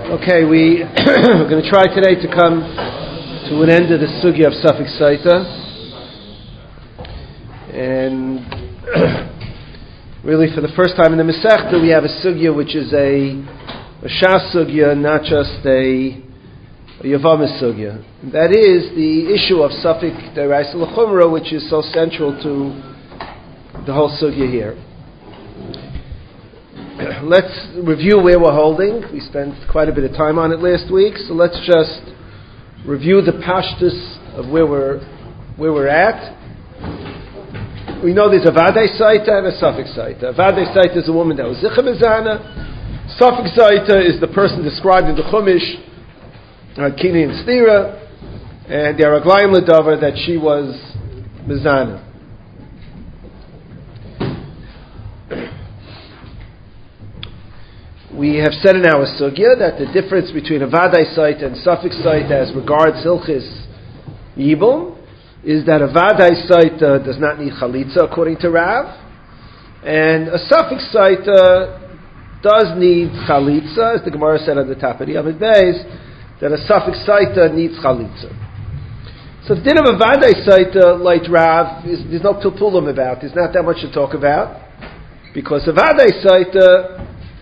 Okay, we're going to try today to come to an end of the sugya of Safek Saita, and really for the first time in the Masechta we have a sugya which is a Shas sugya, not just a Yavamis sugya. That is the issue of Safek D'Oraisa L'Chumra, which is so central to the whole sugya here. Let's review where we're holding. We spent quite a bit of time on it last week, so let's just review the pashtus of where we're at. We know there's a Vadei Saita and a Safek Saita. A Vadei Saita is a woman that was Zicha Mizana. Safek Saita is the person described in the Chumash, Kini and Stira, and the Araglayim L'Davar that she was Mizana. We have said in our sugya that the difference between a Vadai Saita and Safek Saita as regards Hilchis Yibum is that a Vadai Saita does not need Chalitza according to Rav, and a Safek Saita does need Chalitza, as the Gemara said on the top of the Amid Beis, that a Safek Saita needs Chalitza. So the din of a Vadai Saita, like Rav, there's no Pilpulim about, there's not that much to talk about, because a Vadai Saita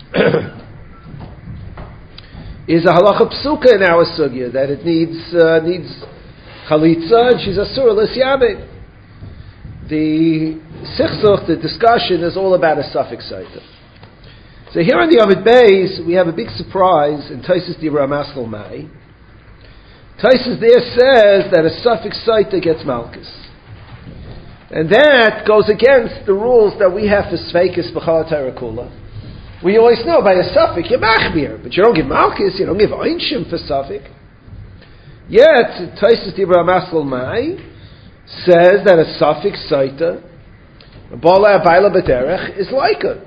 is a halacha psuka in our sugya that it needs chalitza and she's asura l'siyabed. The sichsuch, the discussion is all about a Safek Saita. So here on the Amid Beis we have a big surprise in Taisus Dibra Maskal Mai. Taisus there says that a Safek Saita gets malchus, and that goes against the rules that we have for Sveikis B'chal Torah Kula. We always know by a Safek you machmir, but you don't give malchus, you don't give einshim for Safek. Yet Taisus Dibra Maskal Mai says that a Safek Saita, a Bala Abayla B'derech, is like it.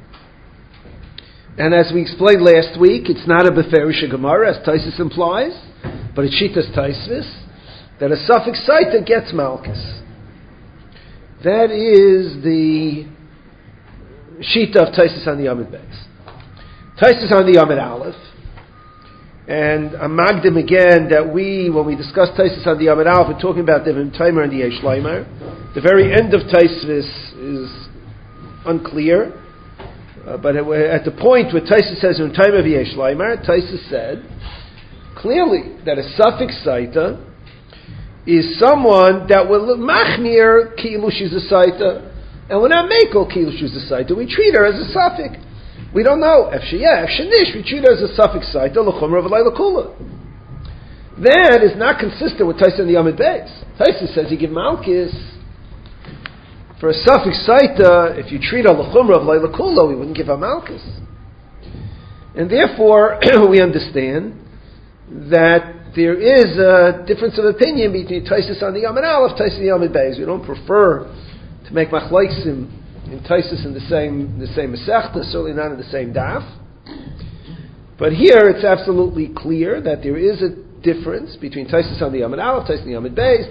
And as we explained last week, it's not a Beferish Gemara, as Taisus implies, but it's Shitas Taisvis, that a Safek Saita gets malchus. That is the Shita of Taisus on the Amid Beis. Taisus on the Amid Aleph, and I'm magdim again that when we discuss Taisus on the Amid Aleph, we're talking about the Timer and the Yesh Leimer. The very end of Taisus is unclear, but at the point where Taisus says in Timer of Yesh Leimer, Taisus said clearly that a Safek Saita is someone that will machmir ki'ilu she's a Saita. And we're not makel kilu she's a Saita. We treat her as a Safek. We don't know. If she nish, we treat her as a Safek Saita, l'chumra v'lay l'kula. That is not consistent with Taisus in the Amid Beis. Taisus says you give malchus for a Safek Saita. If you treat her l'chumra v'lay l'kula, we wouldn't give her malchus. And therefore, we understand that there is a difference of opinion between Taisus on the Amid Aleph, Taisus in the Amid Beis. We don't prefer to make machloksim in Taisus in the same Masechta, certainly not in the same daf. But here it's absolutely clear that there is a difference between Taisus on the Amid Aleph, Taisus on the Amid Beis.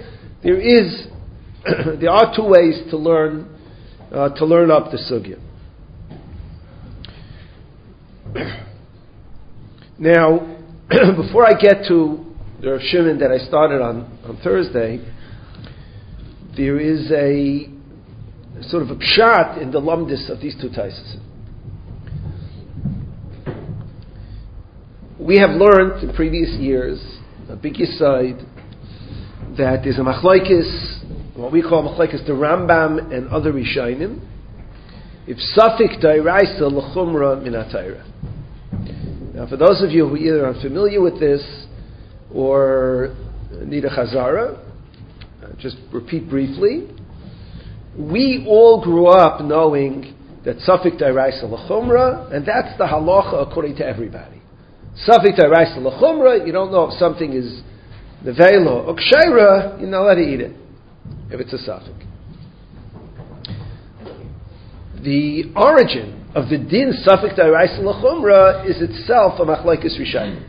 There are two ways to learn up the sugya. Now, before I get to the Rav Shimon that I started on Thursday, there is a sort of a pshat in the lumdis of these two Taisus. We have learned in previous years, a big yesod, that there's a machlokes, what we call machlokes the Rambam and other Rishonim, if Safek D'Oraisa L'Chumra Min HaTorah. Now for those of you who either are familiar with this or need a chazara, just repeat briefly. We all grew up knowing that Safek D'Oraisa L'Chumra, and that's the halacha according to everybody. Safek D'Oraisa L'Chumra, you don't know if something is nevela or kshera, you're not allowed to eat it if it's a Safek. The origin of the din Safek D'Oraisa L'Chumra is itself a machlokes rishonim.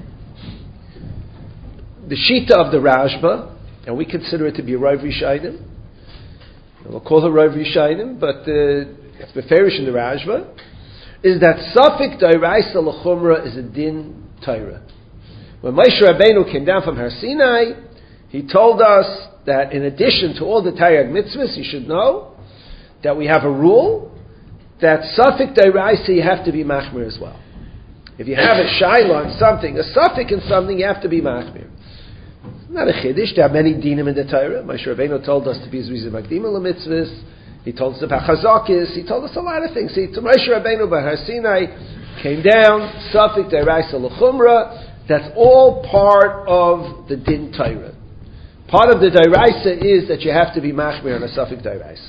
The shita of the Rashba, and we consider it to be a Rav Rishonim. We'll call her Rav Rishonim, but it's beferish in the Rashba, is that Safek D'Oraisa L'Chumra is a din Torah. When Moshe Rabbeinu came down from Har Sinai, he told us that in addition to all the Taryag mitzvahs, you should know that we have a rule that Safik D'Oraisa you have to be Machmir as well. If you have a Shaila on something, a Safik in something, you have to be Machmir. It's not a Chiddush. There are many dinim in the Torah. Moshe Rabbeinu told us to be Zriza Magdima LaMitzvahs. He told us about Chazakis. He told us a lot of things. To Moshe Rabbeinu by Har Sinai came down, Safik D'Oraisa L'Chumra. That's all part of the Din Torah. Part of the D'Oraisa is that you have to be Machmir on a Safik D'Oraisa.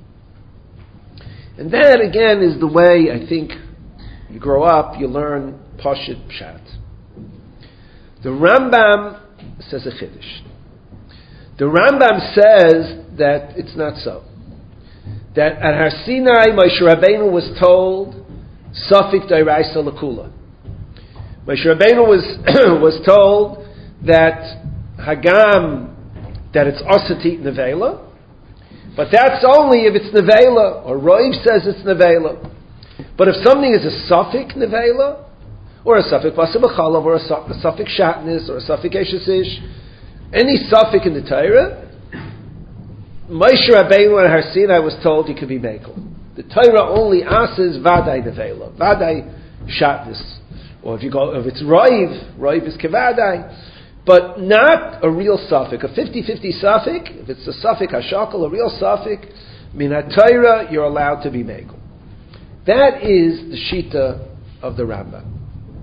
And that, again, is the way, I think, you grow up, you learn Pashut Pshat. The Rambam says a Chiddush. The Rambam says that it's not so. That at Har Sinai, Moshe Rabbeinu was told, Safik D'Oraisa L'Kula. Moshe Rabbeinu was told that Hagam, that it's Asatit Nevela, but that's only if it's Nevela, or Roiv says it's Nevela. But if something is a Safik Nevela, or a Safik Basabachalav, or a Safik Shatnis, or a Safik Eshesish, any Safik in the Torah, Moshe Rabbeinu and Har Sinai was told he could be Mekel. The Torah only asks Vadai Nevela, Vadai Shatnis. Or if it's Roiv is Kevadai. But not a real Safik, a 50-50 Safik. If it's a Safik Hashakal, a real Safik, Min HaTorah, you're allowed to be Mekel. That is the Shita of the Rambam.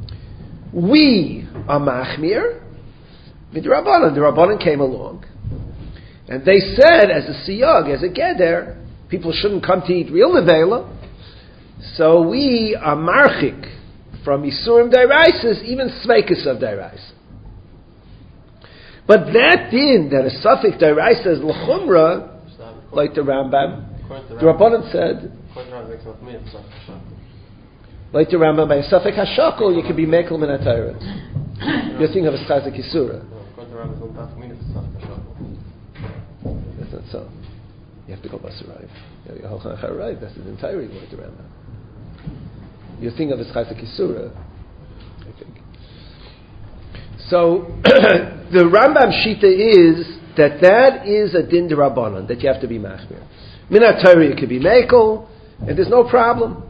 We are Machmir. The Rabbanan came along. And they said, as a Siyag, as a Geder, people shouldn't come to eat real Nevela. So we are Marchik from Isurim D'Oraisas, even Sveikus of D'Oraisa. But that din, that a Safik D'Oraisa is L'chumra, like the Rambam, the Rabbanan said, like the Rambam, by a Safik HaShakol, you can be Mekel Min HaTorah. You're thinking of a Chazik Yisura. That's not so. You have to go Basarayim. Right, that's the entire word of the Rambam. You're thinking of a Chazik Yisura, I think. So, the Rambam Shita is that is a din d'Rabbanan, that you have to be machmir. Min HaTorah you could be mekel, and there's no problem.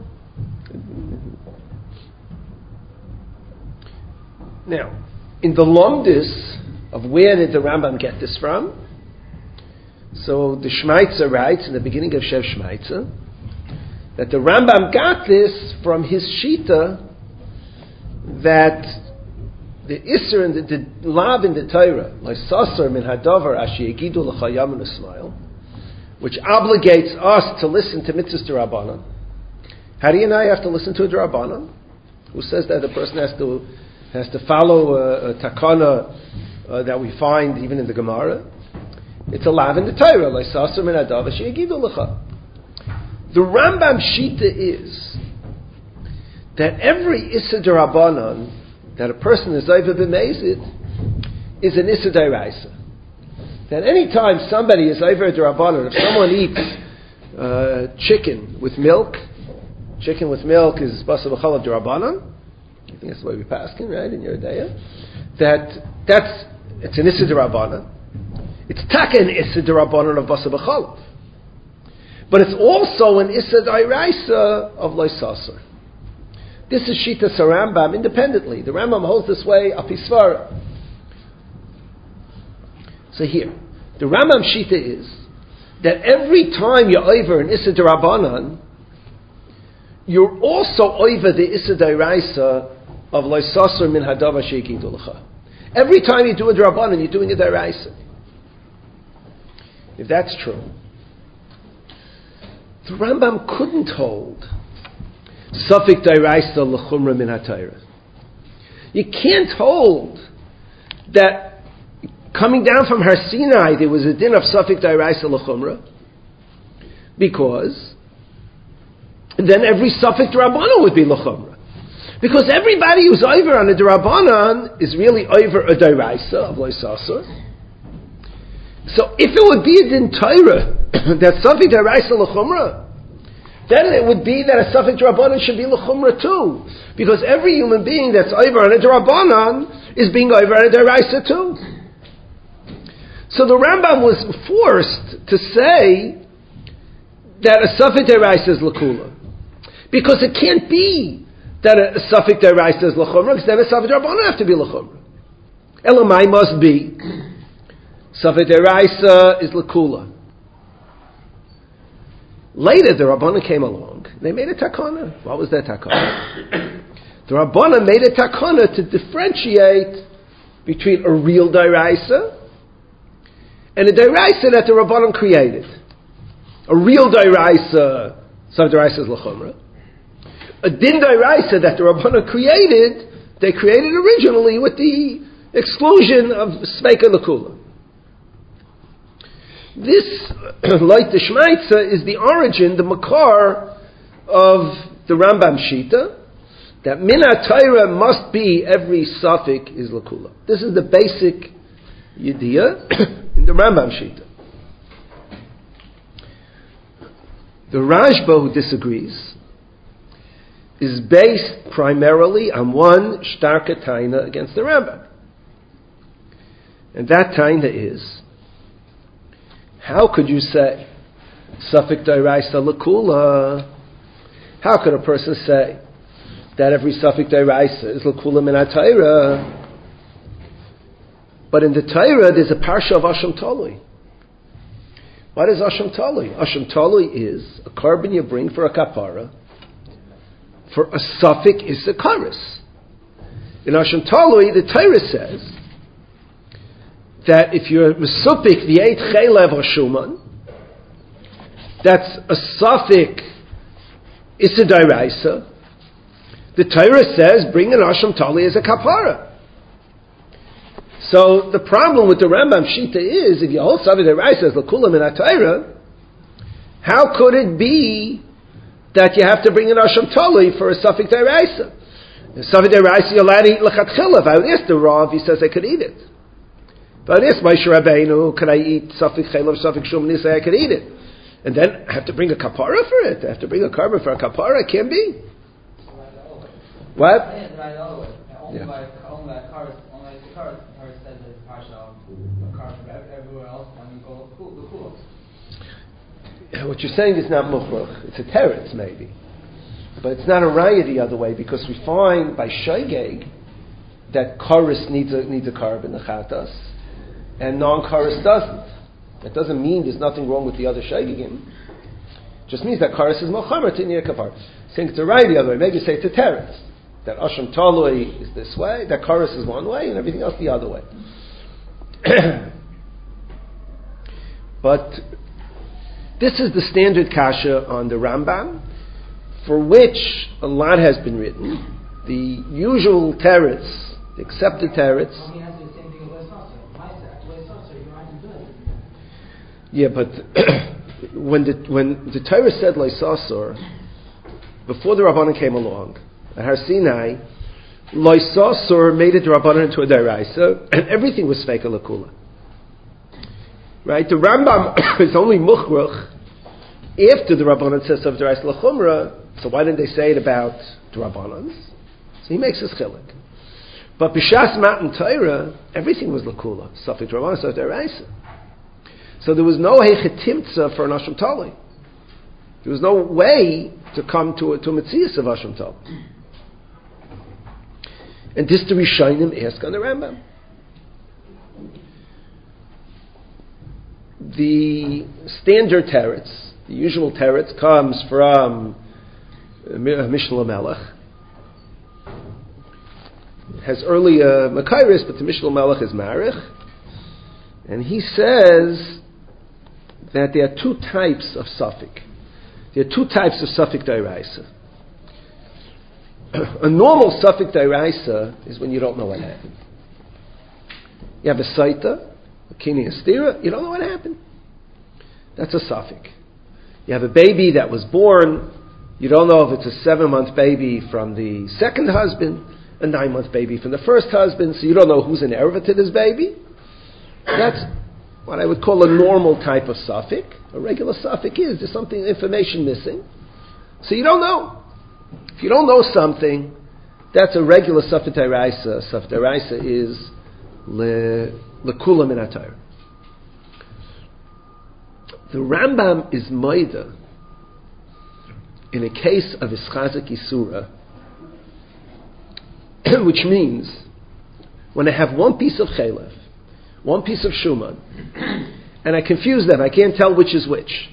Now, in the longdus of where did the Rambam get this from? So the Shmaitzer writes in the beginning of Shev Shmaitzer that the Rambam got this from his Shita that the Isser and the Lab in the Torah, like Sasar min Hadavar Ashi Yegidu L'Chayam and Ismail, which obligates us to listen to Mitzvahs D'Rabbanan. How do you know you have to listen to a D'Rabbanan? Who says that the person has to follow a takana that we find even in the Gemara? It's a lav in the Torah, like Sasar min Hadavar Ashi Yegidu L'Cha. The Rambam Shita is that every Issa D'Rabbanan that a person is over b'mezid is an Issa D'Oraisa. That any time somebody is over a D'Rabbanan, if someone eats chicken with milk is Basar B'chalav D'Rabbanan. I think that's the way we pass it, right, in Yeridea. It's an Issa D'Rabbanan. It's taka an Issa D'Rabbanan of Basar B'chalav. But it's also an Issa D'Oraisa of Loisasar. This is Shita Rambam independently. The Rambam holds this way, Apisvara. So here, the Rambam Shita is that every time you're over an Issa D'Rabbanan, you're also over the Issa D'Oraisa of Loisasar min Hadavar Shegidu L'cha. Every time you do a D'Rabbanan, you're doing a D'Oraisa. If that's true, the Rambam couldn't hold Safik D'Oraisa L'chumra min HaTorah. You can't hold that coming down from Har Sinai there was a din of Safik D'Oraisa L'chumra, because then every Safik D'Rabbanan would be L'chumra. Because everybody who's over on a D'Rabbanan is really over a D'Oraisa of Loisasar. So if it would be a din Torah that Safik D'Oraisa L'chumra, then it would be that a suffix Drabanan should be l'chumra too. Because every human being that's over on a Drabanan is being over on a Deraisa too. So the Rambam was forced to say that a suffix Deraisa is l'kula. Because it can't be that a suffix Deraisa is l'chumra, because then a suffix Drabanan have to be l'chumra. Elamai must be suffix Deraisa is l'kula. Later, the Rabbanan came along. They made a takana. What was that takana? The Rabbanan made a takana to differentiate between a real dairaisa and a dairaisa that the Rabbanan created. A real dairaisa, some dairaisa is l'chumra. A din dairaisa that the Rabbanan created, they created originally with the exclusion of sveika l'kula. This, like the Shmaitza, is the origin, the makar of the Rambam Shita, that min ha-Torah must be every suffix is lakula. This is the basic idea in the Rambam Shita. The Rashba, who disagrees, is based primarily on one shtarka taina against the Rambam. And that taina is, how could you say suffix dairaisa lakula? How could a person say that every suffix dairaisa is lakula min ha-Torah? But in the Torah, there's a parsha of Asham Talui. What is Asham Talui? Asham Talui is a carbon you bring for a kapara. For a suffix is a karis. In Asham Talui, the Torah says that if you're mesupik the 8 chaylev or shuman, that's a suffix issa dairaisa. The Torah says bring an asham tali as a kapara. So the problem with the Rambam Shita is, if you hold suffix dairaisa as l'kula min ha-Torah, how could it be that you have to bring an asham tali for a suffix dairaisa? The suffix dairaisa you're allowed to eat l'chatchila. If I would ask the Rav, he says I could eat it. But yes, Moshe Rabbeinu, could I eat suffix chaylev, suffix shum, and he say I could eat it. And then I have to bring a kapara for it. I have to bring a carbon for a kapara. It can't be. What? Only by cars says it's partial. Cars everywhere else when you go the cool. What you're saying is not mukhrach. It's a teretz maybe, but it's not a raya the other way, because we find by shaygeg that karis needs a carbon, the chatas, and non-karis doesn't. That doesn't mean there's nothing wrong with the other shaygegim. It just means that karis is mochamer to near kapar. Saying it's a raya the other way. Maybe say it's a teretz. That Asham Talui is this way, that Karas is one way, and everything else the other way. But this is the standard kasha on the Rambam, for which a lot has been written. The usual teretz, the accepted teretz. Yeah, but when the Torah said Loisasor, before the Rabbanan came along, at Har Sinai, Loisasor made it Rabbanan into a deraisa, and everything was fake alakula. Right? The Rambam is only mukhrach after the Rabbanan says of deraisa lachumra. So why didn't they say it about the Rabbanans? So he makes his chilek. But b'shas matan Torah, everything was lakula. Safik Rabbanan, so deraisa. So there was no hechetimtza for an Asham Tali. There was no way to come to a metzias of Asham Tali. And this the Rishonim ask on the Rambam. The standard teretz, the usual teretz, comes from Mishnah Melech. It has early Makairis, but the Mishnah Melech is Marich. And he says that there are two types of suffix. There are two types of suffix dairaisa. A normal suffix dairaisa is when you don't know what happened. You have a saita, a kini astira, you don't know what happened. That's a suffix. You have a baby that was born, you don't know if it's a 7-month baby from the second husband, a 9-month baby from the first husband, so you don't know who's an erva to this baby. That's what I would call a normal type of suffix. A regular suffix is there's something, information missing. So you don't know. If you don't know something, that's a regular Safek Daraisa. Safek Daraisa is lekula min atayr. The Rambam is Maida in a case of Ischazik Isura, which means when I have one piece of Chalev, one piece of Shuman, and I confuse them, I can't tell which is which.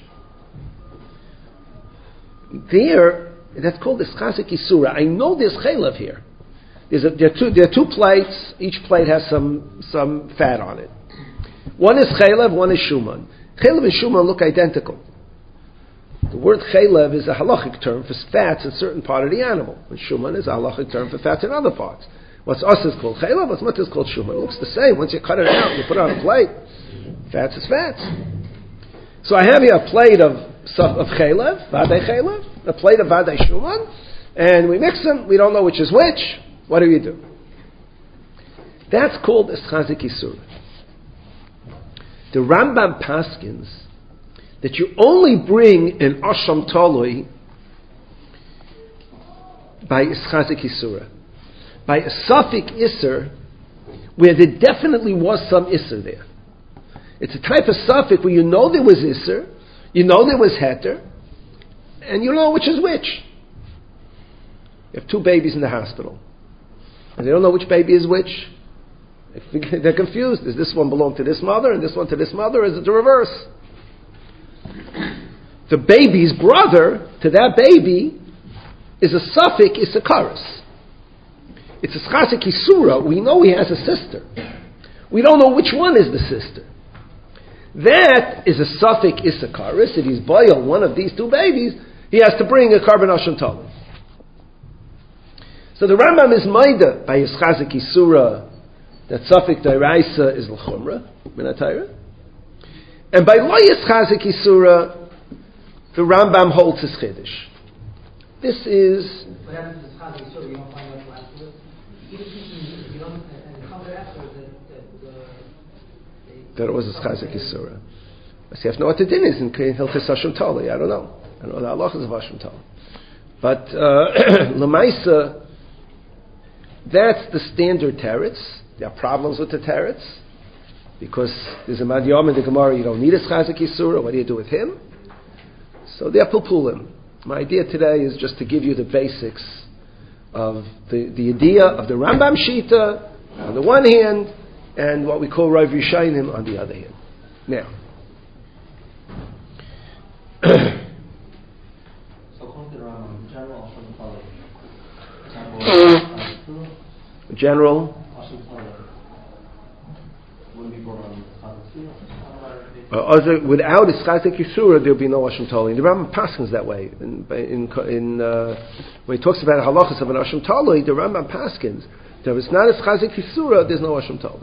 There, that's called Ischazik Isura. I know there's Chalev here. There are two plates. Each plate has some fat on it. One is Chalev, one is Shuman. Chalev and Shuman look identical. The word Chalev is a halachic term for fats in a certain part of the animal, and Shuman is a halachic term for fats in other parts. What's us is called Chalev, what's much is called Shuman. It looks the same. Once you cut it out, you put it on a plate. Fats is fats. So I have here a plate of Chalev, Vadei Chalev, a plate of Vadei Shuman, and we mix them. We don't know which is which. What do you do? That's called Ischazik Isura. The Rambam paskins that you only bring an Asham Taloi by Ischazik Isura. By a Safek Isser, where there definitely was some Isser there. It's a type of Safek where you know there was Isser, you know there was Heter, and you know which is which. You have two babies in the hospital, and they don't know which baby is which. They're confused. Does this one belong to this mother, and this one to this mother, or is it the reverse? The baby's brother to that baby is a Safek Issakaris. It's a Ischazik Isura. We know he has a sister. We don't know which one is the sister. That is a Safek Issakaris. If he's boil one of these two babies, he has to bring a Karban Asham Talmud. So the Rambam is Maida by Ischazik Isura that Safek Daraisa is L'chumra min HaTorah. And by Lo Ischazik Isura, the Rambam holds his Chiddush. This is... What happens to Ischazik Isura? You don't find out what afterwards? Even if you don't, and it comes afterwards that it was Ischazik Isura. I say, I have no what the din is in Hilchos Asham Tali. I don't know. I don't know the halachas of Asham Tali. But Lamaisa, that's the standard teretz. There are problems with the teretz because there's a Madiyam in the Gemara. You don't need a Ischazik Isura. What do you do with him? So they're pulpulim. My idea today is just to give you the basics of the idea of the Rambam Shita on the one hand, and what we call Rav Yishayim on the other hand. Now, so according to the Rambam, general Asham Talmud, general Asham Talmud wouldn't be brought on without Ischazik Yisura, there will be no Asham Talmud. The Rambam paskins that way. When he talks about halachas of an Asham Talmud, the Rambam paskins. If it's not Ischazik Yisura, there's no Asham Talmud.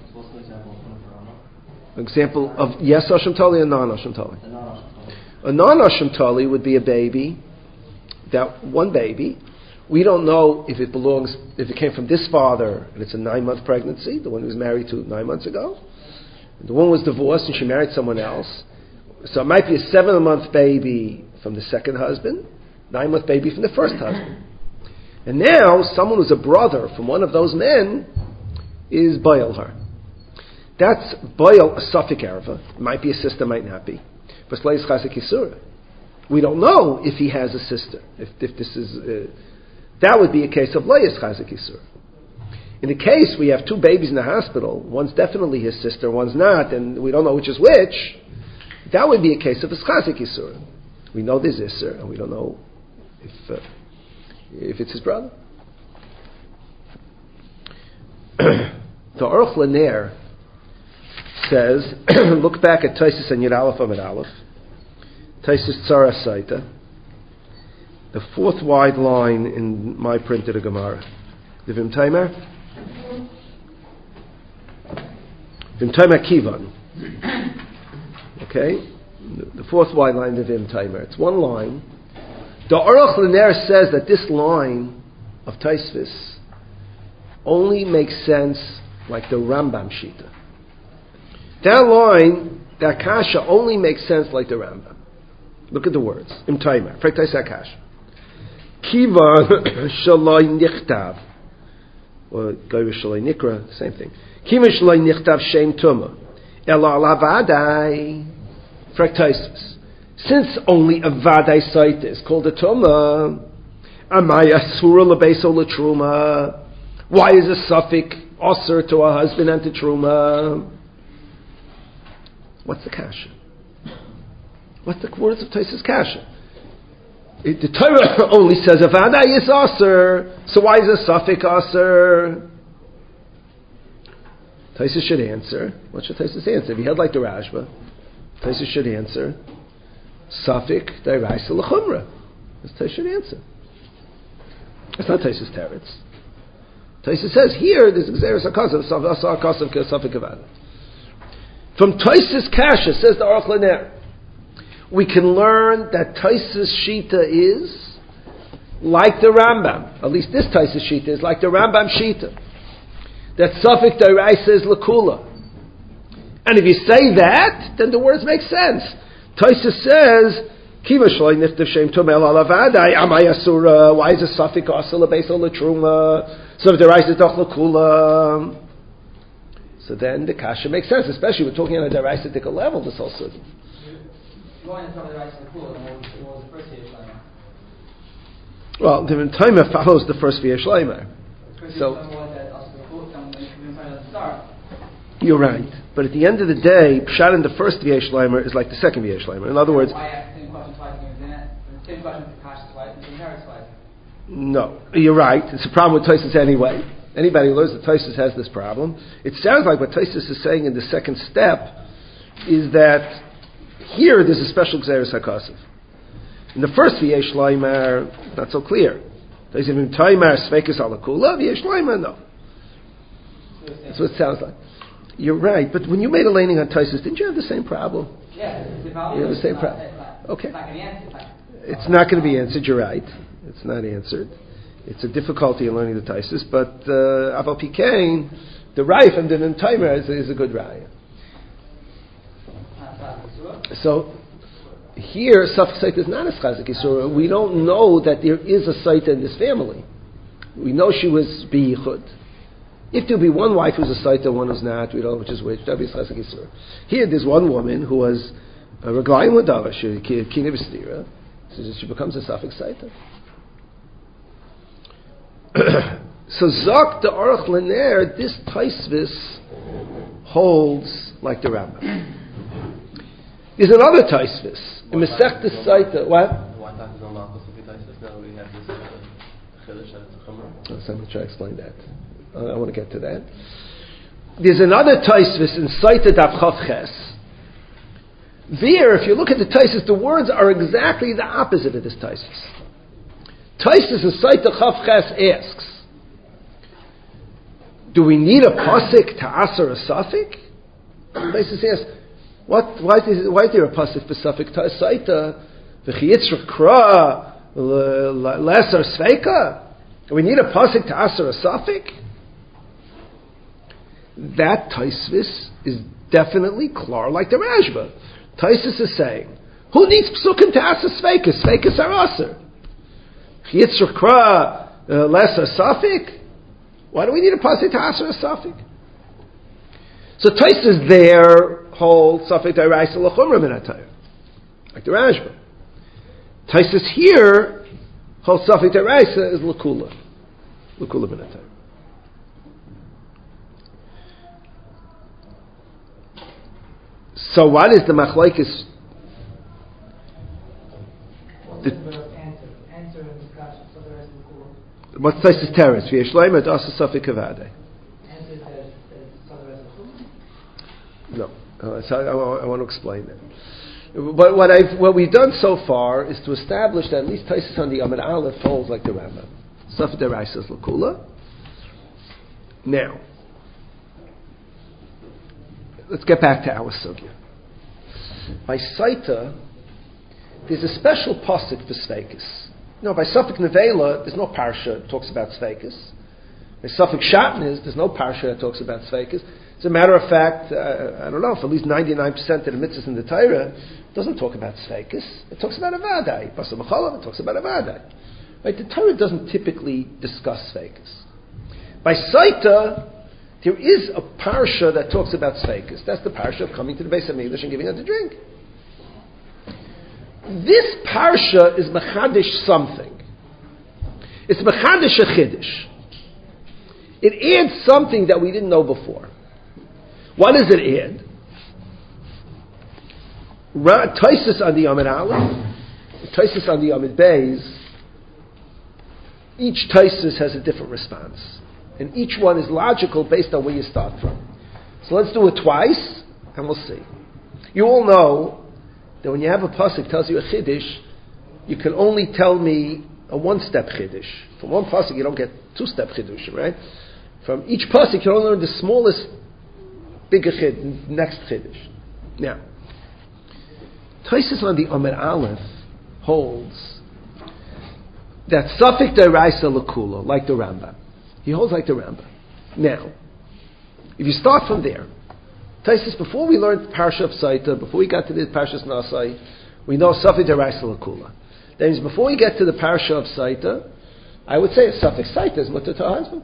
Example of yes Asham Talmud and non Asham Talmud. A non Asham Talmud would be a baby, that one baby. We don't know if it came from this father and it's a 9-month pregnancy, the one who was married to 9 months ago. The woman was divorced and she married someone else. So it might be a 7-month baby from the second husband, 9-month baby from the first husband. And now someone who's a brother from one of those men is Baal her. That's Baal a Safek Erva. Might be a sister, might not be. But Slei's Chazik Yisura. We don't know if he has a sister. If this is that would be a case of Lei's Chazik Yisura. In the case we have two babies in the hospital, one's definitely his sister, one's not, and we don't know which is which, that would be a case of Ischazik Yisura. We know there's Isser, and we don't know if it's his brother. The Aruch LaNer says, look back at Taisus and Yud Aleph Amud Aleph, Taisus Tzara Saita, the fourth wide line in my print of the Gemara. The Vimtaimer? Vimtaimer Kivan. Okay? The fourth wide line of Vimtaimer. It's one line. The Aruch LaNer says that this line of Taisvis only makes sense like the Rambam Shita. That line, that kasha, only makes sense like the Rambam. Look at the words. Im Taimer. Frektais HaKasha. Kiva shalai nichtav, or Goyva shalai nikra, same thing. Kiva shalai nichtav shem tuma, ela alavadai, fractisis. Since only a vadai site is called a tuma, amaya surah lebeso letruma. Why is a suffix osir to a husband and to truma? What's the kasha? What's the words of Taisus kasha? The Torah only says a vadai is osir, so why is a suffix osir? Taisus should answer. What should Taisus answer? If he had like the Rashba, Taisus should answer suffix deraisa l'chumra. That's Taisus should answer. It's not Taisus teretz. Taisus says here there's Xeris HaKasav, Asa HaKasav Ke'asafik Avada. From Taisus Kasha, says the Aruch LaNer, we can learn that Taisus Shita is like the Rambam. At least this Taisus Shita is like the Rambam Shita. That Safik Deraisa is Lakula. And if you say that, then the words make sense. Taisus says, Kiva shloi niftav shem tumel alavadai amayasura. Why is a suffix asala based on the truma? So if the rice is doch lakula. So then the kasha makes sense, especially we're talking on a deraisatic level. This whole sugi. Going to the rice lakula, what was the first year shleimer? Well, the timer follows the first year shleimer. So you're right, but at the end of the day, pshat in the first year shleimer is like the second year shleimer. In other words. Same question for Kasha twice and Harris twice. No, you're right. It's a problem with Tosfos anyway. Anybody who learns that Tosfos has this problem. It sounds like what Tosfos is saying in the second step is that here there's a special Xeris HaKasav. In the first V'yesh Laimar, not so clear. There's even Taimar Sveikus Alakula, V'yesh Laimar, no. That's what it sounds like. You're right, but when you made a laning on Tosfos, didn't you have the same problem? Yeah, you have the same problem. Okay. It's not going to be answered, you're right. It's not answered. It's a difficulty in learning the Taisus, but Aval Pikain, the Raif and the Timer is a good Raya. So, here, Safek Saita is not a Chazik Yisura. We don't know that there is a Saita in this family. We know she was B'yichud. If there be one wife who's a Saita, one who's not, we don't know which is which, that would be Chazik Yisura. Here, there's one woman who was a Reglayim Ladava, she Kina B'stira, so she becomes a Safek Saita. So Zok the Aruch LaNer, this Tosfos holds like the Rambam. There's another Tosfos in Masechtas Saita. What? Why talk about Malchus of the Tosfos? Now we have this Chiddush and it's a Chumrah. I'm going to try to explain that. I want to get to that. There's another Tosfos in Saita Daf Chav Ches. There, if you look at the Tosfos, the words are exactly the opposite of this Tosfos. Tosfos in Saita Chav Ches asks, do we need a pasuk to asar a suffix? Tosfos asks, why is there a pasuk for suffix to Saita? V'chiyitzrach kra lesar sveika? Do we need a pasuk to asar a suffix? That Tosfos is definitely klar like the Rashba. Tosfos is saying, who needs psukim to asar sveikas? Sveikas are asar. Yitzrach kra lesser suffix. Why do we need a pasuk to asar a suffix? So Tosfos there holds suffix deraisa l'chumra min hatayr, like the Rashba. Tosfos here holds suffix deraisa is l'kula min hatayr. So what is the machlokes? What's Tosfos teretz? V'yesh Laimar d'asa suffix kavadei. No, so I want to explain that. But what we've done so far is to establish that at least Tosfos on the Amud Aleph holds like the Rambam. Suffix deraisa is l'kula. Now, let's get back to our sugya. By Saita, there's a special pasuk for Sveikus. No, by Suffolk Nevela, there's no parsha that talks about Sveikus. By Suffolk Shatnez, there's no parsha that talks about Sveikus. As a matter of fact, I don't know, for at least 99% of the mitzvahs in the Torah, it doesn't talk about Sveikus. It talks about Avadai. Pasuk B'cholam, it talks about Avadai. Right? The Torah doesn't typically discuss Sfeikus. By Saita, there is a parsha that talks about Sfeikus. That's the parsha of coming to the Beis HaMikdash and giving her to drink. This parsha is mechadish something. It's mechadish a chiddush. It adds something that we didn't know before. What does it add? Taisus on the Amid Aleph, Taisus on the Amid Beis. Each Taisus has a different response, and each one is logical based on where you start from. So let's do it twice, and we'll see. You all know that when you have a pasuk tells you a chiddush, you can only tell me a one-step chiddush. From one pasuk, you don't get two-step chiddush, right? From each pasuk, you can only learn the smallest, bigger next chiddush. Now, Taisus on the Amid Aleph holds that Safik D'Oraisa L'Kula, like the Rambam. He holds like the Rambam. Now, if you start from there, Taisus, before we learned Parsha of Saita, before we got to the Parshas Nasai, we know Safik D'Oraisa L'Kula. That means before we get to the Parsha of Saita, I would say a Safik Saita is mutter to her husband.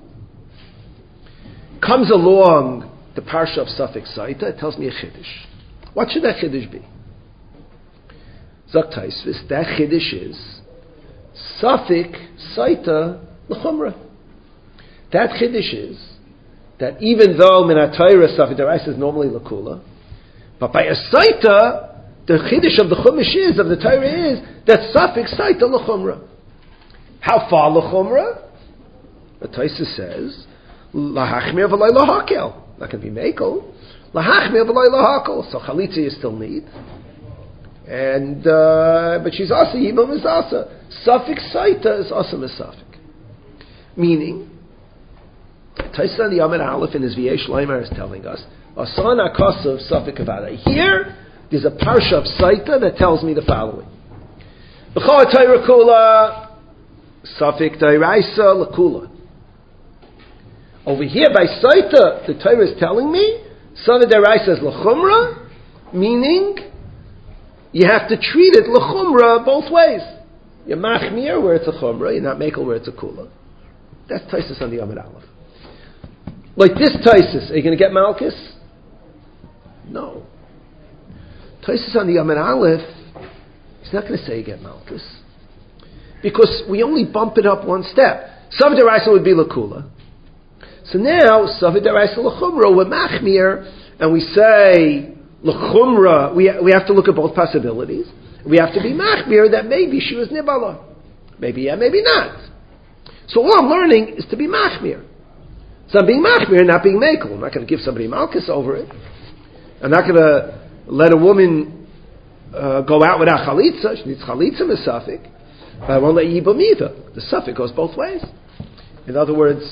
Comes along the Parsha of Safik Saita, it tells me a Chiddush. What should that Chiddush be? Zok Taisvis, that Chiddush is Safik Saita L'Chumra. That Chiddush is that even though Minatayra Safik D'Oraisa is normally L'Kula, but by a Saita, the Chiddush of the Chumash is, of the Torah is, that Safik Saita L'Chumra. How far L'Chumra? The Taisa says, Lahachmir v'lay lahakel. Not going to be Mekel. Lahachmir v'lay lahakel. So Chalitza you still need. And but she's also Yibam is also Safik Saita is also Mesafik. Meaning, Taisa on the Amid Aleph in his V'yesh Leimer is telling us Asana Kasav Safik Avada. Here there's a parsha of Saita that tells me the following: B'chol Torah Kula Safik D'Oraisa L'Kula. Over here by Saita, the Torah is telling me Safik D'Oraisa is L'Chumra, meaning you have to treat it l'chumra both ways. You're machmir where it's a chumra, you're not mekel where it's a kula. That's Taisus on the Amid Aleph. Like this Taisus, are you going to get Malchus? No. Taisus on the Amid Aleph, he's not going to say you get Malchus. Because we only bump it up one step. Safik D'Oraisa would be l'kula. So now, Safik D'Oraisa l'chumra, we're machmir, and we say, l'chumra, we have to look at both possibilities. We have to be machmir that maybe she was nibala. Maybe yeah, maybe not. So all I'm learning is to be machmir. So I'm being machmir, not being mekel. I'm not going to give somebody malchus over it. I'm not going to let a woman go out without chalitza. She needs chalitza misafik. But I won't let yibam either. The suffix goes both ways. In other words,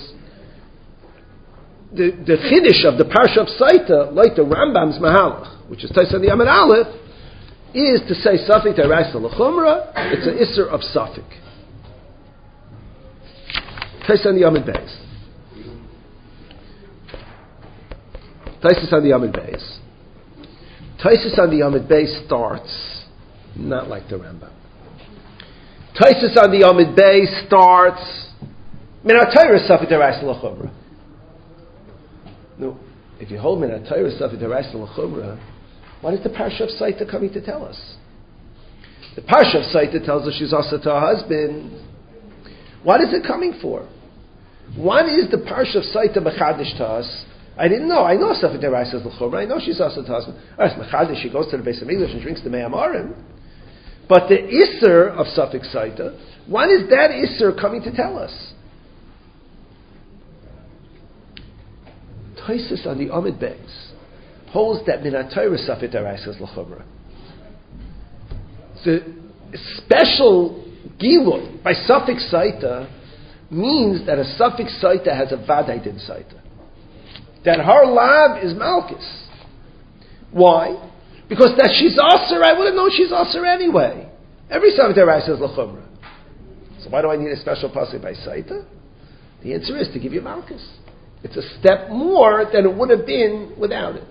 the chiddush of the Parsha of Saita, like the Rambam's Mahalach, which is Taisa on the Amid Aleph, is to say Safik D'Oraisa L'Chumra. It's an Isser of Safik. Taisa on the Amid Beis. Taisa on the Amid Beis. Taisa on the Amid Beis starts not like the Rambam. Taisa on the Amid Beis starts Min HaTorah Safik D'Oraisa L'Chumra. No, if you hold Min HaTorah Safik D'Oraisa L'Chumra, what is the Parsha of Saita coming to tell us? The Parsha of Saita tells us she's also to her husband. What is it coming for? What is the Parsha of Saita Mechadish to us? I didn't know. I know Safik D'Oraisa L'Chumra. I know she's also to her husband. Mechadish, she goes to the Beis HaMikdash and drinks the Mei Amarim. But the Isser of Safik Saita, what is that Isser coming to tell us? Taisus on the Amid Beis holds that Min HaTorah Safik D'Oraisa is L'Chumra. The special Gilui by Safik Saita means that a Safik Saita has a Vadai Din Saita. That her lab is Malchus. Why? Because that she's Aser, I would have known she's Aser anyway. Every Safik D'Oraisa is L'Chumra. So why do I need a special pasuk by Saita? The answer is to give you Malchus. It's a step more than it would have been without it.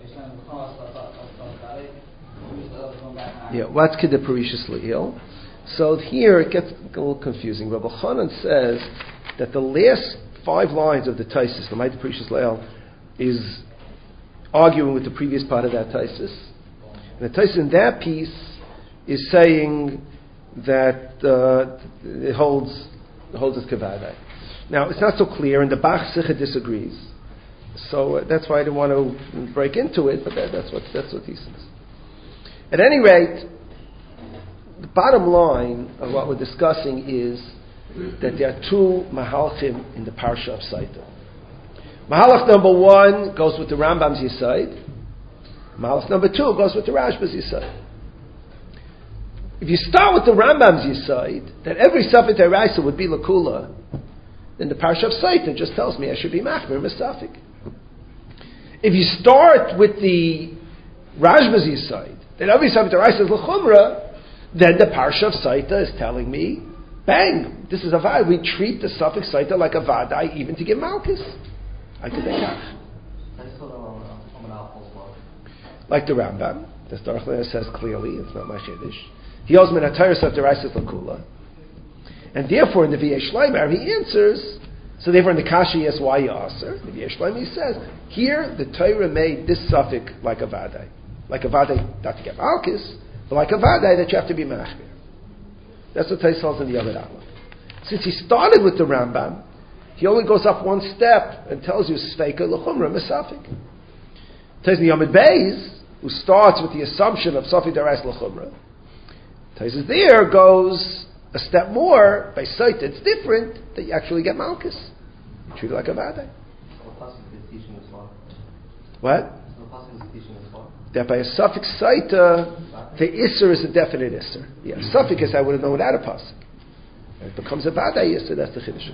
Yeah, what's Kiddush Parishas Le'il? So here it gets a little confusing. Rabbi Chanan says that the last 5 lines of the Taisus, the Maita Precious Leil, is arguing with the previous part of that Taisus. And the Taisus in that piece is saying that it holds as Kavadai. Now, it's not so clear, and the Bach Sikha disagrees. So that's why I didn't want to break into it, but that's what he says. At any rate, the bottom line of what we're discussing is that there are 2 Mahalchim in the Parsha of Saita. Mahalach number 1 goes with the Rambam's Yesod. Mahalach number 2 goes with the Rashba's Yesod. If you start with the Rambam's Yesod, that every Safek Deraisa would be Lakula, then the Parsha of Saita just tells me I should be Machmer Mesafik. If you start with the Rashba's Yesod, that every Safek Deraisa is L'chumra, then the Parsha of Saita is telling me, bang, this is a Vadai. We treat the Safek Saita like a Vadai even to get Malchus. I could take that. Like the Rambam, the Starchler says clearly, it's not my Chiddush. He also meant a Tyrus of Deraisa L'kula. And therefore in the V'yesh Shleimer he answers, so therefore in the Kashi he asks why you answer. In the V'yesh Shleimer he says, here the Torah made this Safek like a Vadai. Like a Vadai not to get Malchus, but like a Vadai that you have to be Machmir. That's what Tais holds in the Yamid Aleph. Since he started with the Rambam, he only goes up 1 step and tells you Sveika L'chumra Mesafik. Tais in the Yamid Beis, who starts with the assumption of Safek Deraisa L'chumra, Tais there goes a step more, by sight it's different, that you actually get Malchus. You treat it like a Vadai. What? That by a suffix Saita, the Isser is a definite Isser. Yeah, suffix is I would have known without a pasuk. It becomes a Vadai Isser, that's the Chiddush.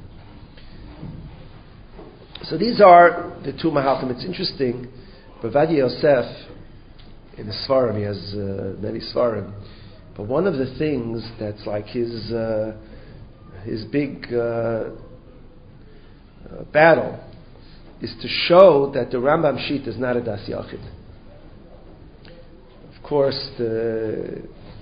So these are the 2 Mahalchim. It's interesting, Bavadia Yosef, in the Svarim, he has many Svarim, but one of the things that's like his big battle is to show that the Rambam Shita is not a Das Yachid. Of course, the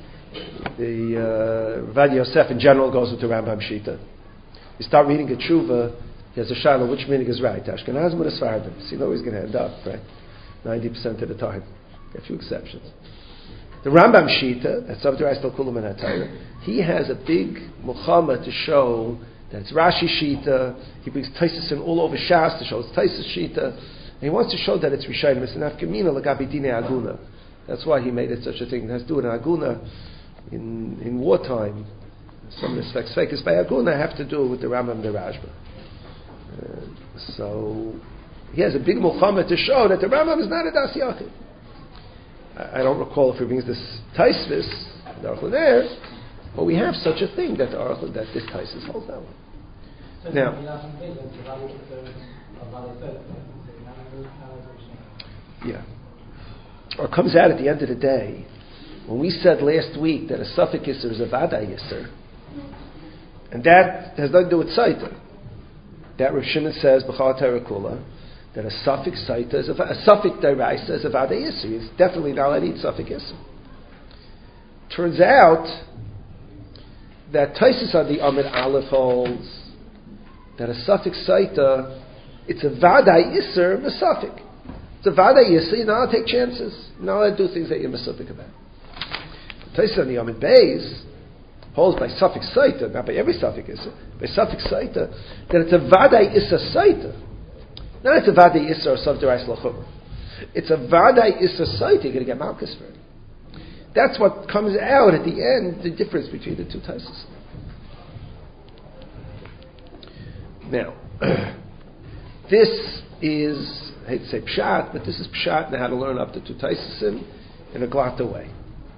Ravad Yosef in general goes with the Rambam Shita. You start reading a Tshuva, he has a shadow, which meaning is right? Ashkenazim or Sfardim? So you know where he's going to end up, right? 90% of the time. A few exceptions. The Rambam Shita, that's Safek Deraisa L'Kulam and HaTorah, he has a big Muhammad to show that it's Rashi Shita. He brings Taisus in all over Shas to show it's Taisus Shita. And he wants to show that it's Rishayim. It's an Afkamina L'gabi Dine Aguna. That's why he made it such a thing. It has to do with Aguna in wartime. Some of the Sfekes by Aguna have to do with the Rambam and the Rashba. So he has a big Muhammad to show that the Rambam is not a Das Yachid. I don't recall if he brings this Taisvis, the Aruch there, but we have such a thing that that this Taisvis holds that one. Now, yeah. Or it comes out at the end of the day, when we said last week that a Safek Yisr is a Vadai Yisr, and that has nothing to do with Saita. That Rav Shimon says, B'chal Torah Kula, that a Safek Saita is a Safek Deraisa is a Vadai Yisr. It's definitely not allowed to eat Safek Yisr. Turns out that Taisus on the Amid Aleph holds that a Safek Saita, it's a Vadai Yisr Mesafek. It's a Vadai Yisr, you're not allowed to take chances. You're not allowed to do things that you're Mesafek about. Taisus on the Amid Beis holds by Safek Saita, not by every Safek Yisr, by Safek Saita, that it's a Vadai Yisr Saita. Not it's a Vadai Yisr or Safek Deraisa L'chumra. It's a Vadai Yisr Saita, you're going to get Malchus for it. That's what comes out at the end, the difference between the 2 Taisus. Now, this is, I hate to say Pshat, but this is Pshat and how to learn up the 2 Taisusim in a glatta way.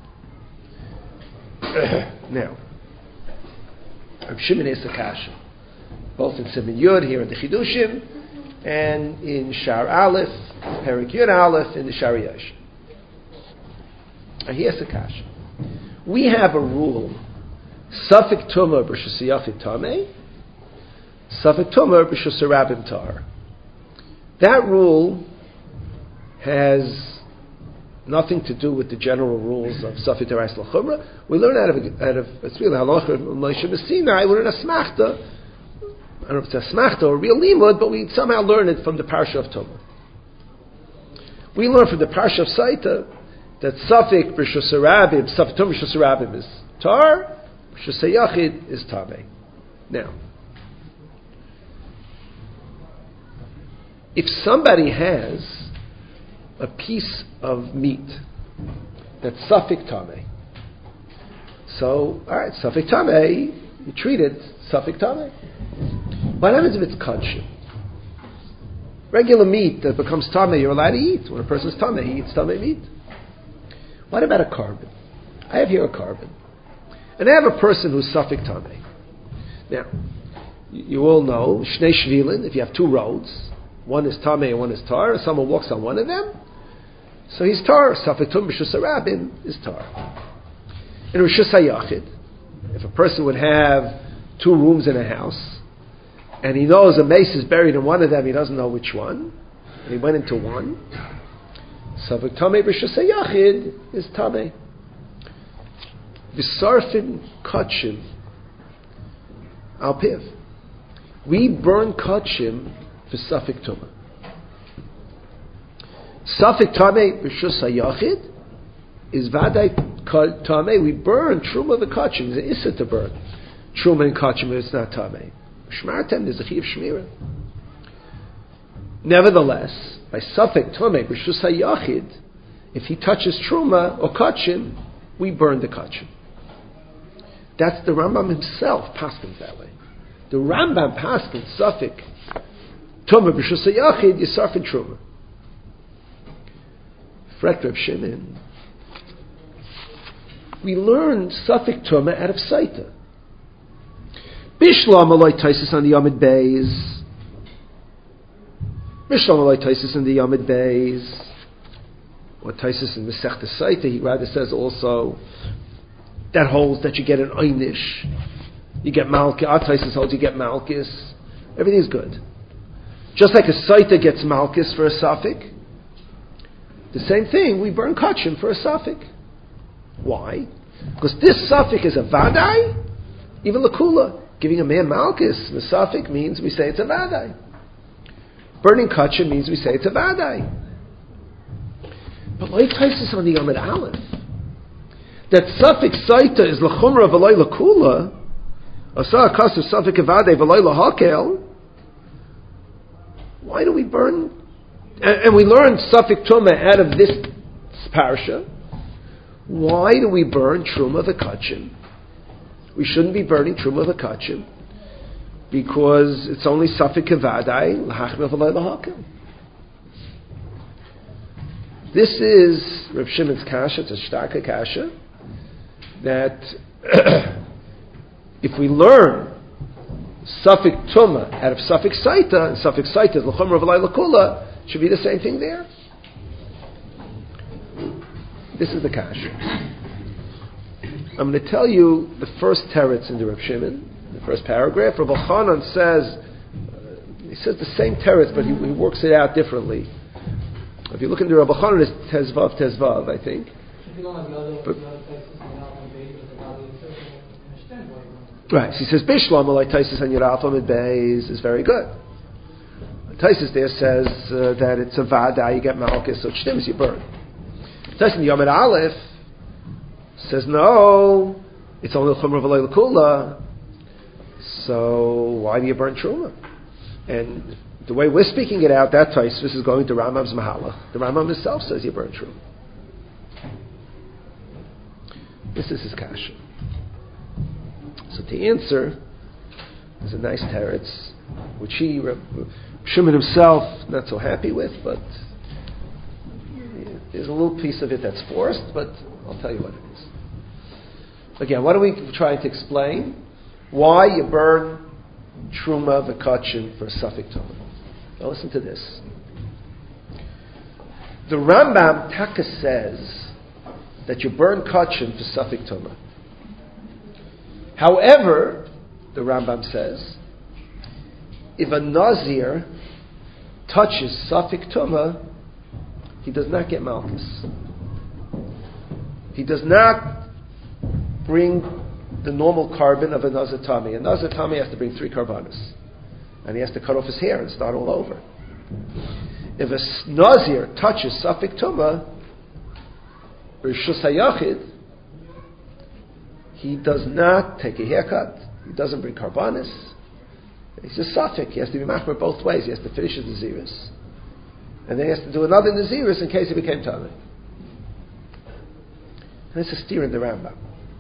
Now, Reb Shimon is a kasha, both in Siman Yud here in the Chidushim, and in Shar Aleph, Perik Yud Aleph in the Shar Yesh. Here's a kasha. We have a rule: Safek Tumah b'Shus Yachid Tameh, Safek Tumah b'Shus Rabim Tar. That rule has nothing to do with the general rules of Safik Terais L'Chumra. We learn out of it's really Halacha of Moshe Sinai. We learn a Smachta. I don't know if it's a Smachta or a real limud, but we somehow learn it from the Parsha of Tumah. We learn from the Parsha of Saita that Safik B'Rishus Harabim, Safik Tumah B'Rishus Harabim is Tar, B'Rishus Hayachid is Tameh. Now, if somebody has a piece of meat that's Safik Tameh, so, alright, Safik Tameh, you treat it Safik Tameh. What happens if it's Kachim? Regular meat that becomes Tameh, you're allowed to eat. When a person's Tameh, he eats Tameh meat. What about a carbon? I have here a carbon. And I have a person who's Safik Tameh. Now, you all know, Shnei Shvilin, if you have two roads, one is Tameh and one is Tar, and someone walks on one of them, so he's Tar. Safik Tum B'Rishus Harabim is Tar. In Rishus Hayachid, if a person would have two rooms in a house, and he knows a mace is buried in one of them, he doesn't know which one, and he went into one, Safik Tameh B'Rishus Hayachid is Tameh. V'sarfin Kachim Al Piv. We burn Kachim for Safik Tumah. Safik Tameh B'Rishus Hayachid is Vadai Tameh. We burn Truma the Kachim. It's an Issa to burn Truma and Kachim if it's not Tameh. Shmartem, there's a Chiv Shmira. Nevertheless, by Safik Tameh B'Rishus Hayachid, if he touches Truma or Kachim, we burn the Kachim. That's the Rambam himself paskins that way. The Rambam paskins Safik Tumah B'Rishus Hayachid Yisarfin Truma. Fret Reb Shimon. We learn Safik Tumah out of Saita. Bishlam Aloi Taisis on the Yamid Beis. Bishlam Aloi Taisis on the Yamid Beis. Or Taisis in Masechta Saita, he rather says also that holds that you get an Einish. You get Malkis. Our Taisis holds you get Malkis. Everything's good. Just like a Saita gets Malkis for a Safik, the same thing, we burn Kachim for a Safik. Why? Because this Safik is a Vadai, even Lakula. Giving a man Malkis, the Safik means we say it's a Vadai. Burning Kachim means we say it's a Vadai. But like Taisis on the Yomid Aleph, that Safik Saita is L'chumra v'loy Lakula, Asa Akasu Safik Avadai v'loy Lahakel. Why do we burn? And we learn Safik Tumah out of this parasha. Why do we burn Truma v'Kachim? We shouldn't be burning Truma v'Kachim because it's only Safik Avadai l'Hachmel v'loy Lahakel. This is Reb Shimon's kasha. It's a Shtaka kasha that if we learn Safik Tumah out of Safik Saita, and Safik Saita is L'chumra v'loy Lakula, should be the same thing there. This is the kasha. I'm going to tell you the first teretz in the Reb Shimon, the first paragraph. Reb Elchanan says, he says the same teretz, but he works it out differently. If you look into Reb Elchanan, it's Tezvav, I think. Right, so he says, Bishlam Alai Taisis and Yeraf Amid Beis is very good. Taisis there says that it's a Vada, you get Malchus, so Shtims you burn. Taisis in Yomid Aleph says, no, it's only Chumra V'lei L'Kula, so why do you burn Truma? And the way we're speaking it out, that Taisis is going to Rambam's Mahalach. The Rambam himself says you burn Truma. This is his kasha. So to answer, there's a nice teretz, which Shimon himself not so happy with, but there's a little piece of it that's forced, but I'll tell you what it is. Again, what are we trying to explain? Why you burn Truma v'Kachim for Safik Tumah. Now listen to this. The Rambam Taka says that you burn Kachim for Safik Tumah. However, the Rambam says, if a Nazir touches Safik Tumah, he does not get Malchus. he does not bring the normal carbon of a Nazir Tami. A Nazir Tami has to bring 3 karbanos. And he has to cut off his hair and start all over. If a Nazir touches Safik Tumah, Rishus HaYachid, he does not take a haircut, he doesn't bring karbanos. He's a Safik, he has to be machmer both ways, he has to finish his Naziris. And then he has to do another Naziris in case he became Tami. And it's a steer in the Rambam.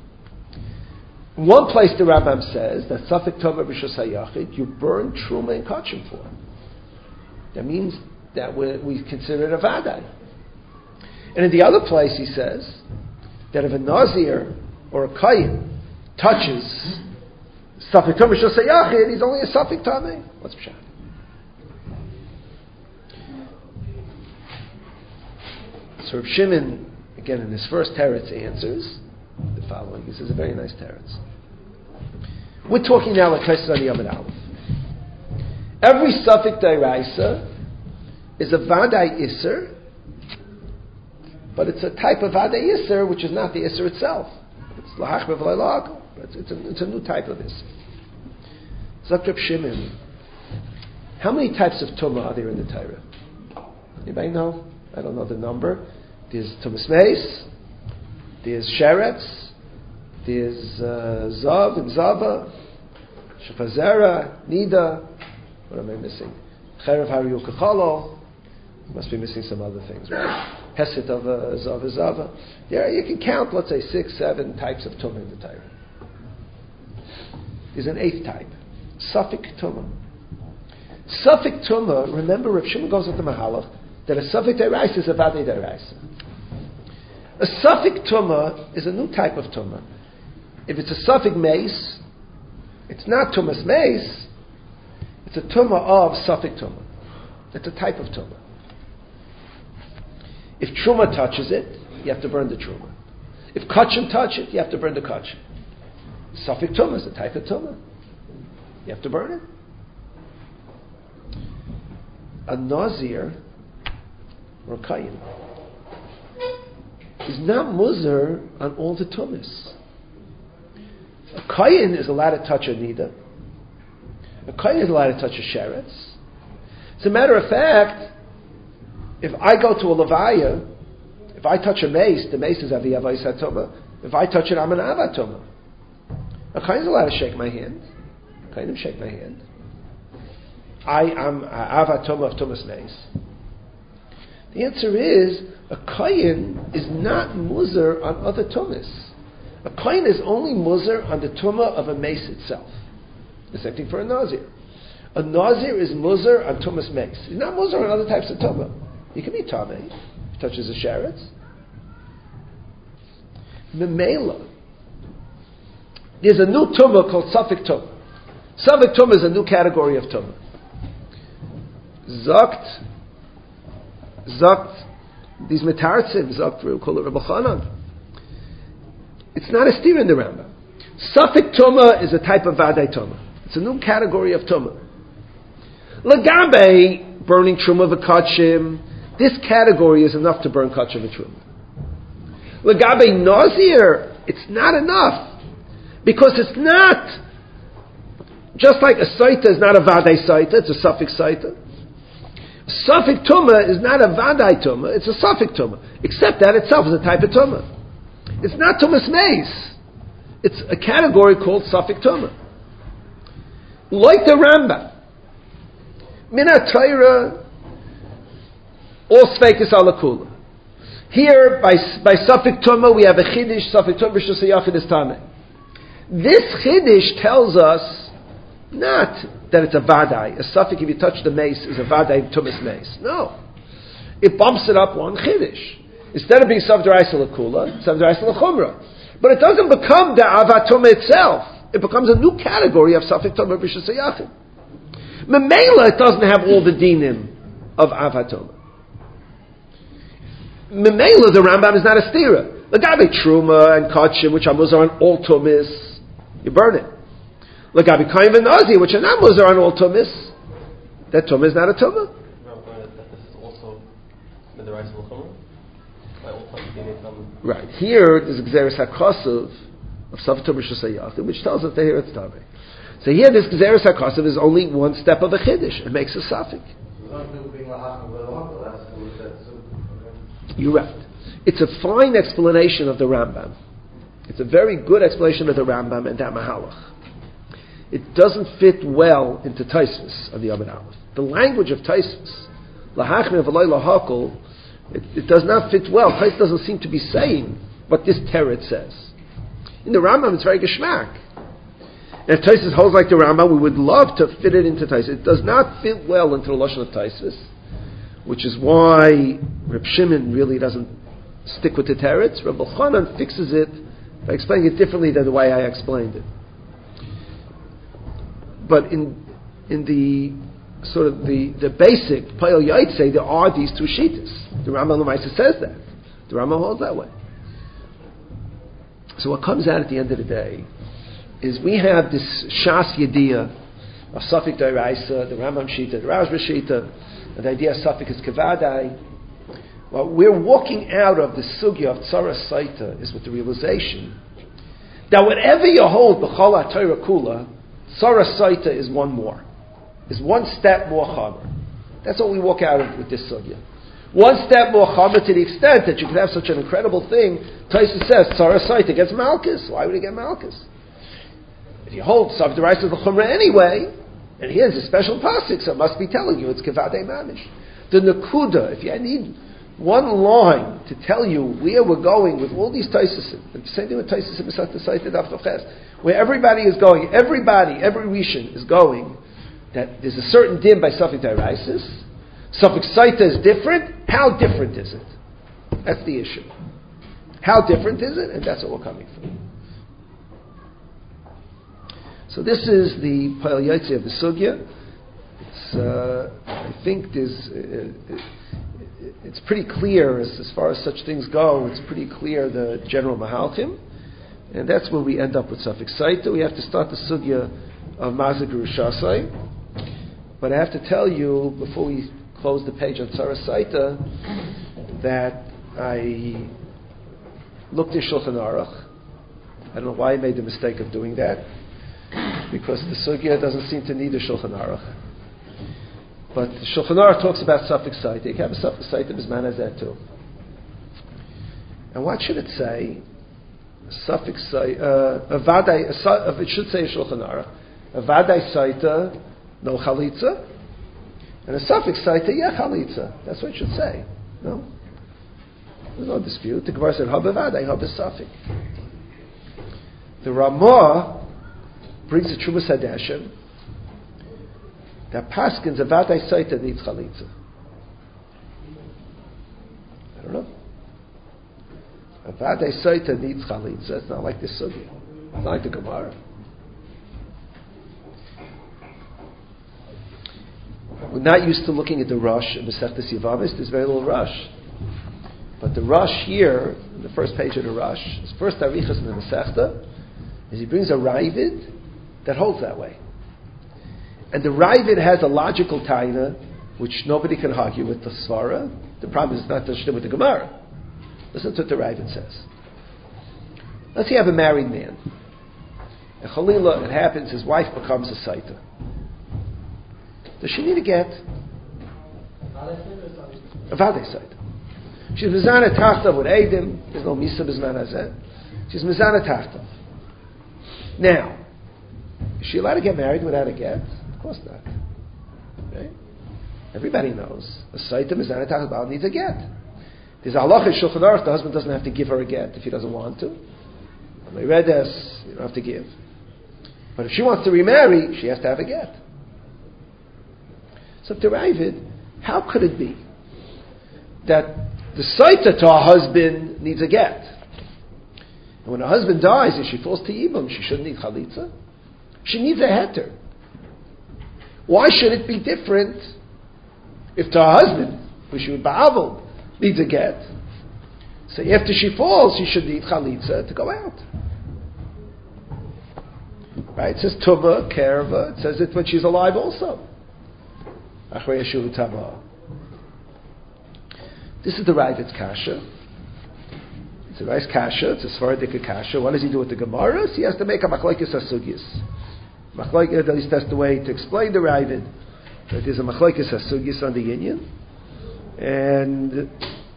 One place the Rambam says that Safik Tumah Rishus HaYachid, you burn Truma and Kachim for. That means that we consider it a Vadai. And in the other place he says that if a Nazir or a Kayin touches Safik Tumah Rishus HaYachid, he's only a Safik Tumah. What's Pshat? So Reb Shimon, again in his first teretz, answers the following. This is a very nice teretz. We're talking now like Kaiser on Yom Aleph. Every Safik Dairaisa is a Vadai Isser, but it's a type of Vadai Isser which is not the Isser itself. It's Lahachmev Lailagel. It's a new type of Isser. Zok Reb Shimon, how many types of Tumah are there in the Torah? Anybody know? I don't know the number. There's Tumas Meis, there's Sheretz, there's Zav and Zava, Shechazera, Nida. What am I missing? Cherev Hariyu Kachalo. Must be missing some other things, right? Hesed of Zav and Zava. Yeah, you can count, let's say, 6, 7 types of Tumah in the Torah. There's an 8th type, Safik Tumah. Safik Tumah, remember Rav Shimon goes into Mahalach, that a Safik Deraisa is a Vadei Deraisa. A Safik Tumah is a new type of Tumah. If it's a Safik Meis, it's not Tumas Meis, it's a Tumah of Safik Tumah. It's a type of Tumah. If Truma touches it, you have to burn the Truma. If Kachim touch it, you have to burn the Kachim. Safik Tumah is a type of Tumah. You have to burn it. A Nazir or a Kayin is not Muzar on all the Tumas. A Kayin is allowed to touch a Nida. A Kayin is allowed to touch a Sheretz. As a matter of fact, if I go to a Levaya, if I touch a mace, the mace is Aviyah Vayisat Tumah. If I touch it, I'm an Avat Tumah. A Kayin is allowed to shake my hand. A Kayin shake my hand. I am Avat Tumah of Tumas Mace. The answer is, a Kayin is not Muzar on other Tumas. A Kayin is only Muzar on the Tumah of a mace itself. The same thing for a Nazir. A Nazir is Muzar on Tumas Mace. He's not Muzar on other types of Tumah. He can be Tameh. He touches a Sheretz. Memela. There's a new Tumah called Safik Tumah. Safik Tumah is a new category of Tumah. Zakt, these Metartzim, Zakt, we'll call it Rabbi Chanan. It's not a steer in the Rambam. Safik Tumah is a type of Vadai Tumah. It's a new category of Tumah. Lagabe, burning Truma v'Kachim, this category is enough to burn Kachim v'Truma. Lagabe Nazir, it's not enough. Because it's not, just like a Saita is not a Vadai Saita, it's a Safik Saita. Safik Tumah is not a Vadai Tumah, it's a Safik Tumah. Except that itself is a type of Tumah. It's not Tumas Meis. It's a category called Safik Tumah. Like the Rambam. Minat Torah, all Sveikus ala Kula. Here, by Safik Tumah, we have a Chiddush, Safik Tumah, Rishus HaYachid is Tameh. This Chiddush tells us not that it's a Vadai. A Safik, if you touch the mace, is a Vadai Tumas Mace. No. It bumps it up one Chiddush. Instead of being Sav D'Oraisa L'Kula, Sav D'Oraisa L'Chumra. But it doesn't become the Avat Tumah itself. It becomes a new category of Safik Tumah Rishus HaYachid. Memela, it doesn't have all the dinim of Avat Tumah. Memela, the Rambam is not a stira. Lagabi Truma and Kachim, which are muzar on all Tumas, you burn it. Lagabi Kaim and Nazi, which are not muzar on all Tumas, that Tumah is not a Tumah. This is also the D'Oraisa L'Chumra? Why all times they need some... Right. Here, there's a Gzeres HaKosav of Savatum Rishusayachim, which tells us that here it's Taveh. So here, this Gzeres HaKosav is only one step of a Chiddush. It makes a Safik. You're right. It's a fine explanation of the Rambam. It's a very good explanation of the Rambam and that Mahalach. It doesn't fit well into Taisvus of the Amid Aleph. The language of Taisvus, Lahachmir v'loy lahakol, it does not fit well. Taisvus doesn't seem to be saying what this Teretz says. In the Rambam, it's very geschmack. And if Taisvus holds like the Rambam, we would love to fit it into Taisvus. It does not fit well into the Lashon of Taisvus, which is why Reb Shimon really doesn't stick with the Teretz. Reb Elchanan fixes it by explaining it differently than the way I explained it. But in the sort of the basic Payal Yaitse, there are these two shittas. The Rambam Lamaisa says that. The Rambam holds that way. So what comes out at the end of the day is we have this Shas Yediyah of Safik Dairaisa, the Rambam Shita, the Rashba Shita, and the idea of Safik is Kavadai. What we're walking out of the sugya of Tzara Saita is with the realization that whatever you hold B'chol HaTorah Kula, Tzara Saita is one more. Is one step more chamer. That's what we walk out of with this sugya. One step more chamer to the extent that you could have such an incredible thing. Taisa says Tzara Saita gets Malchus. Why would he get Malchus? If you hold Sav D'Oraisa of the Chumrah anyway, and here's a special pasuk, so it must be telling you it's Kevadei Mamish. The Nakuda, if you need one line to tell you where we're going with all these Taisasim, and the same thing with Taisasim Masat Saita Daf Tofches, where everybody is going, every Rishon is going, that there's a certain din by Safik Dairaisis. Safik Saita is different. How different is it? That's the issue. How different is it? And that's what we're coming from. So this is the Payal Yaitse of the Sugya. I think it's pretty clear as far as such things go. It's pretty clear the general Mahalchim. And that's where we end up with Safik Saita. We have to start the Sugya of Mazik Rushasai. But I have to tell you, before we close the page on Tzara Saita, that I looked at Shulchan Aruch. I don't know why I made the mistake of doing that, because the Sugya doesn't seem to need a Shulchan Aruch. But the Shulchan Aruch talks about Safik Saita. You can have a Safik Saita Bisman Hazeh too. And what should it say? Safik Saita, it should say Shulchan Aruch. A Vadai Saita, no chalitza, and a Safik Saita, yeah, chalitza. That's what it should say. No? There's no dispute. The Gemara said, Haba Vadai, Haba Safik. The Ramah brings the Trumas Hadeshem that Paskins, a Vadai Saita needs chalitza. I don't know. A Vadai Saita needs chalitza. It's not like the Sugya. It's not like the Gemara. We're not used to looking at the Rosh in Masechtas Yavamis. There's very little Rosh. But the Rosh here, in the first page of the Rosh, his first Arichas in the Masechta, is he brings a Ravid that holds that way. And the Ravid has a logical taina, which nobody can argue with the Svara. The problem is not to with the Gemara. Listen to what the Ravid says. Let's say you have a married man. And Chalila, it happens, his wife becomes a Saita. Does she need a get? A Vadei Saita. She's Mizana Tachtav with Eidim. There's no Misa Bizman Hazeh. She's Mizana Tachtav. Now, is she allowed to get married without a get? Of course not. Right? Everybody knows. A Saita Mizana Tachtav needs a get. There's a halacha in Shulchan Aruch, the husband doesn't have to give her a get if he doesn't want to. On the Redes, you don't have to give. But if she wants to remarry, she has to have a get. So to Ravid, how could it be that the Saita to a husband needs a get? And when a husband dies and she falls to Yibam, she shouldn't need Chalitza? She needs a heter. Why should it be different if to a husband, who she would ba'avol, needs a get? So after she falls, she should need Chalitza to go out. Right? It says Tuma, Kerva. It says it when she's alive also. This is the Ravid's Kasha. It's a nice kasha. It's a Sephardic kasha. What does he do with the Gemaras? He has to make a machlokes hasugis. Machlokes, at least that's the way to explain the Ravid. That there's a machlokes hasugis on the Inyan, and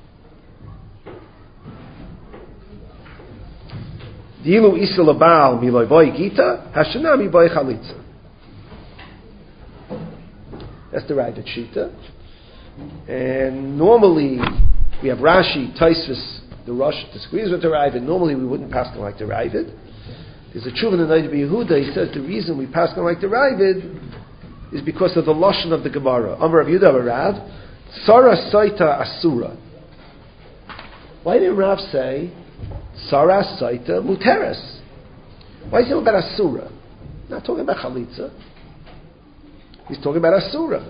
Dilu isel abal miloy boy gita hashana mi boy chalitza. That's the Ravid shita. And normally we have Rashi, Tosfos, the Rosh disagrees with the Ravid. Normally we wouldn't pass on like the Ravid. There's a tshuva in the Noda B'Yehuda. He says the reason we pass on like the Ravid is because of the lashon of the Gemara. Amar Rav Yehuda Rav, Sara Saita Asura. Why didn't Rav say Sara Saita Muteres? Why is he talking about Asura? He's not talking about Chalitza. He's talking about Asura.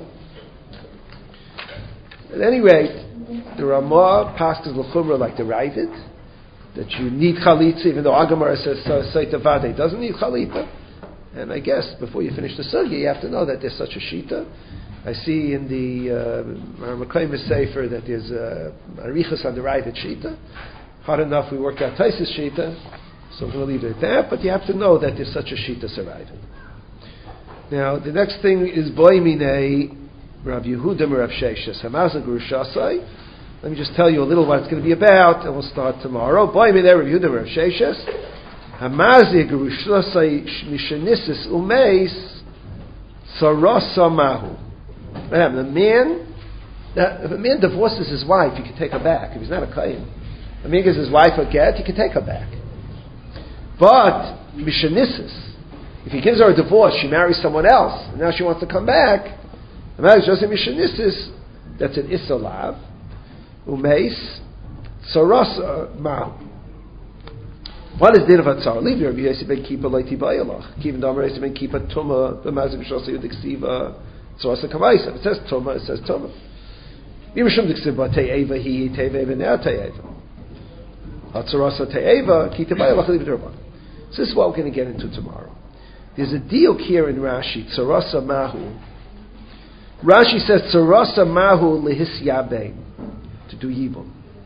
At any rate, the Ramah passes l'chumra like the Ravid, that you need chalitza, even though Agamar says Saita Vade doesn't need chalitza. And I guess before you finish the sugya, you have to know that there's such a shita. I see in the Mekayim Sefer that there's arichas on the Ravid shita. Hard enough we worked out Taisis shita, so I'm going to leave it at that. But you have to know that there's such a shita Ravid. Now the next thing is Boimine Rav Yehuda Rav Sheshes Hamaza Gurushasai. Let me just tell you a little what it's going to be about, and we'll start tomorrow. Boimine Rav Yehuda Rav Sheshes Hamaza Gurushasai Mishanisis Umeis Sarasa Mahu. What happened? If a man divorces his wife, he can take her back. If he's not a kohen, a man gives his wife a get, he can take her back. But Mishanisis, if he gives her a divorce, she marries someone else, and now she wants to come back. The marriage doesn't Mishanisis. That's an Isalav. Umeis Sarasa Mahu. What is din of Hatzar? Leave your Rabbi Yossi ben Kipa Leiti Bayalach. Kivin Damar Yossi ben Kipa Tuma B'Mazik Shosei Udiksiva Sarasa Kamaisa. If it says Tuma, it says Tuma. Yimashum Diksiva Te'eva Hi Te'eva Now Te'eva Hatzarasa Te'eva Kita Bayalach Leave Durban. So this is what we're going to get into tomorrow. There's a diuk here in Rashi, Sarasa Mahu. Rashi says Sarasa Mahu Lihis Yabein, to do Yibum.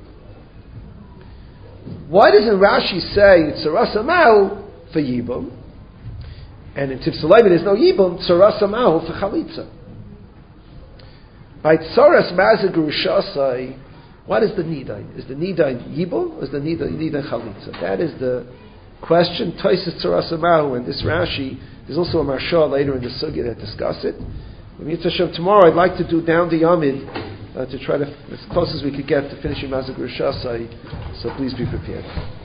Why doesn't Rashi say Sarasa Mahu for Yibum? And in Tifsalayim there's no Yibum, Sarasa Mahu for Chalitza. By Tsaras Mazag Rushasai, what is the Nidain? Is the Nidain Yibum or is the Nidain Chalitza? That is the question. Toises Sarasa Mahu and this Rashi, there's also a Marsha later in the Sugya that discuss it. Tomorrow I'd like to do down the Yamid to try to, as close as we could get to finishing Mazag Rushasai, so please be prepared.